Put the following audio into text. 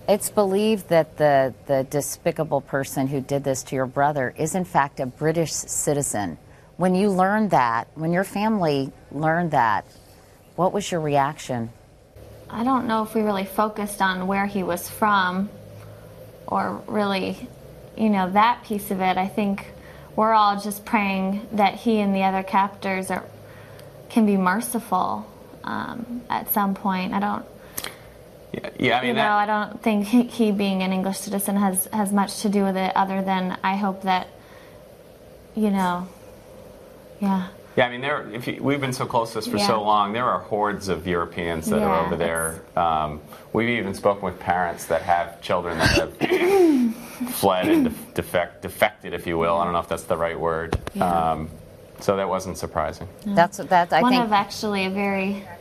It's believed that the despicable person who did this to your brother is in fact a British citizen. When you learned that, when your family learned that, what was your reaction? I don't know if we really focused on where he was from or really, that piece of it. I think we're all just praying that he and the other captors can be merciful at some point. I don't think he being an English citizen has much to do with it, other than I hope that, yeah. Yeah, I mean, we've been so close to this for so long. There are hordes of Europeans that are over there. We've even spoken with parents that have children that have fled and defected, if you will. I don't know if that's the right word. So that wasn't surprising. That's I think one of actually a very